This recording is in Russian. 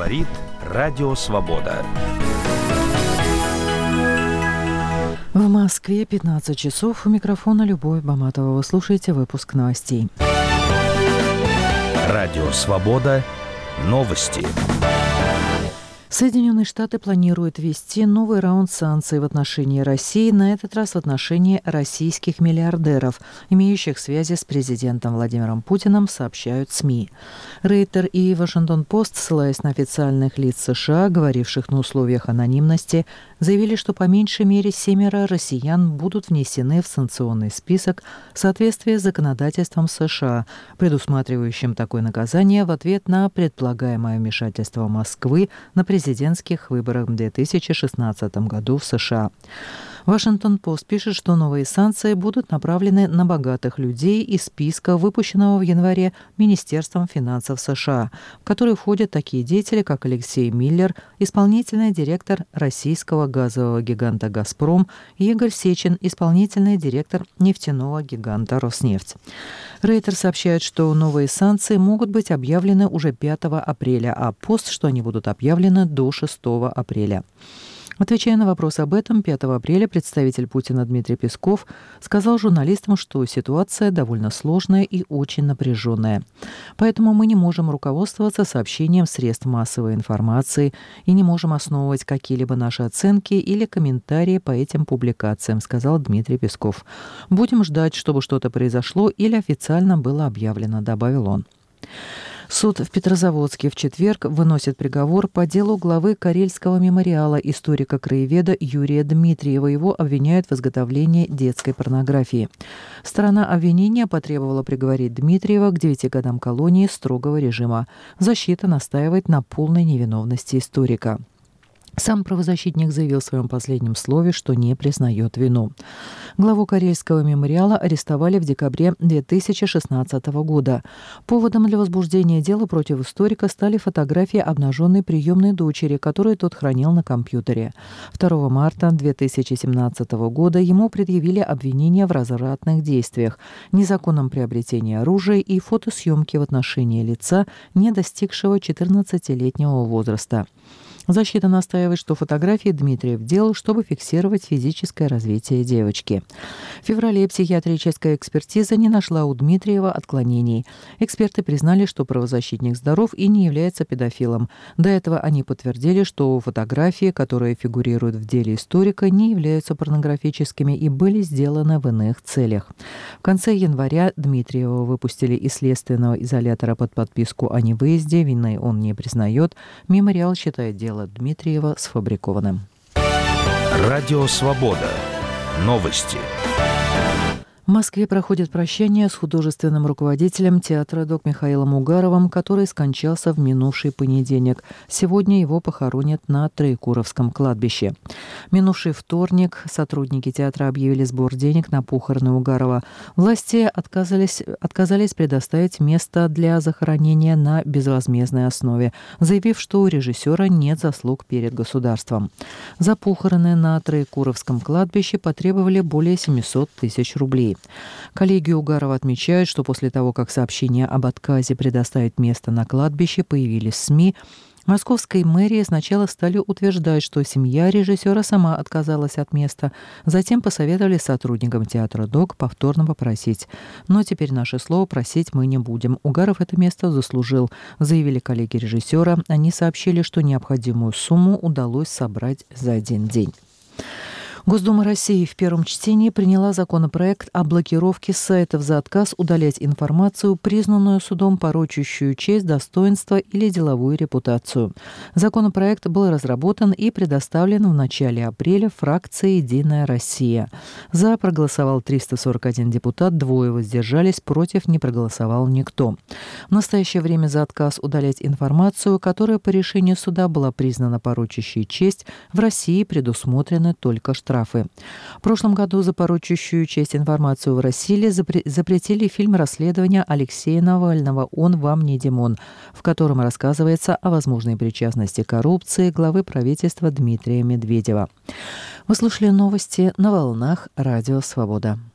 Говорит Радио Свобода. В Москве 15 часов. У микрофона Любовь Баматова. Вы слушаете выпуск новостей. Радио Свобода. Новости. Соединенные Штаты планируют ввести новый раунд санкций в отношении России, на этот раз в отношении российских миллиардеров, имеющих связи с президентом Владимиром Путиным, сообщают СМИ. Рейтер и Вашингтон-Пост, ссылаясь на официальных лиц США, говоривших на условиях анонимности, заявили, что по меньшей мере 7 россиян будут внесены в санкционный список в соответствии с законодательством США, предусматривающим такое наказание в ответ на предполагаемое вмешательство Москвы на президентских выборах в 2016 году в США. Вашингтон-Пост пишет, что новые санкции будут направлены на богатых людей из списка, выпущенного в январе Министерством финансов США, в который входят такие деятели, как Алексей Миллер, исполнительный директор российского газового гиганта «Газпром», и Игорь Сечин, исполнительный директор нефтяного гиганта «Роснефть». Рейтер сообщает, что новые санкции могут быть объявлены уже 5 апреля, а Пост, что они будут объявлены до 6 апреля. Отвечая на вопрос об этом, 5 апреля представитель Путина Дмитрий Песков сказал журналистам, что ситуация довольно сложная и очень напряженная. Поэтому мы не можем руководствоваться сообщением средств массовой информации и не можем основывать какие-либо наши оценки или комментарии по этим публикациям, сказал Дмитрий Песков. Будем ждать, чтобы что-то произошло или официально было объявлено, добавил он. Суд в Петрозаводске в четверг выносит приговор по делу главы Карельского мемориала историка-краеведа Юрия Дмитриева. Его обвиняют в изготовлении детской порнографии. Сторона обвинения потребовала приговорить Дмитриева к 9 годам колонии строгого режима. Защита настаивает на полной невиновности историка. Сам правозащитник заявил в своем последнем слове, что не признает вину. Главу Карельского мемориала арестовали в декабре 2016 года. Поводом для возбуждения дела против историка стали фотографии обнаженной приемной дочери, которую тот хранил на компьютере. 2 марта 2017 года ему предъявили обвинения в развратных действиях, незаконном приобретении оружия и фотосъемке в отношении лица, не достигшего 14-летнего возраста. Защита настаивает, что фотографии Дмитриев делал, чтобы фиксировать физическое развитие девочки. В феврале психиатрическая экспертиза не нашла у Дмитриева отклонений. Эксперты признали, что правозащитник здоров и не является педофилом. До этого они подтвердили, что фотографии, которые фигурируют в деле историка, не являются порнографическими и были сделаны в иных целях. В конце января Дмитриева выпустили из следственного изолятора под подписку о невыезде. Вины он не признает. Мемориал считает дело Дмитриева сфабрикованным. Радио Свобода. Новости. В Москве проходит прощание с художественным руководителем театра ДОК Михаилом Угаровым, который скончался в минувший понедельник. Сегодня его похоронят на Троекуровском кладбище. Минувший вторник сотрудники театра объявили сбор денег на похороны Угарова. Власти отказались предоставить место для захоронения на безвозмездной основе, заявив, что у режиссера нет заслуг перед государством. За похороны на Троекуровском кладбище потребовали более 700 тысяч рублей. Коллеги Угарова отмечают, что после того, как сообщения об отказе предоставить место на кладбище появились в СМИ, московской мэрии сначала стали утверждать, что семья режиссера сама отказалась от места, затем посоветовали сотрудникам театра ДОК повторно попросить. Но теперь наше слово просить мы не будем. Угаров это место заслужил, заявили коллеги режиссера. Они сообщили, что необходимую сумму удалось собрать за один день. Госдума России в первом чтении приняла законопроект о блокировке сайтов за отказ удалять информацию, признанную судом порочащую честь, достоинство или деловую репутацию. Законопроект был разработан и предоставлен в начале апреля фракцией «Единая Россия». За проголосовал 341 депутат, 2 воздержались, против не проголосовал никто. В настоящее время за отказ удалять информацию, которая по решению суда была признана порочащей честь, в России предусмотрены только штрафы. В прошлом году за порочащую честь информацию в России запретили фильм расследования Алексея Навального «Он вам не Димон», в котором рассказывается о возможной причастности к коррупции главы правительства Дмитрия Медведева. Вы слушали новости на волнах Радио Свобода.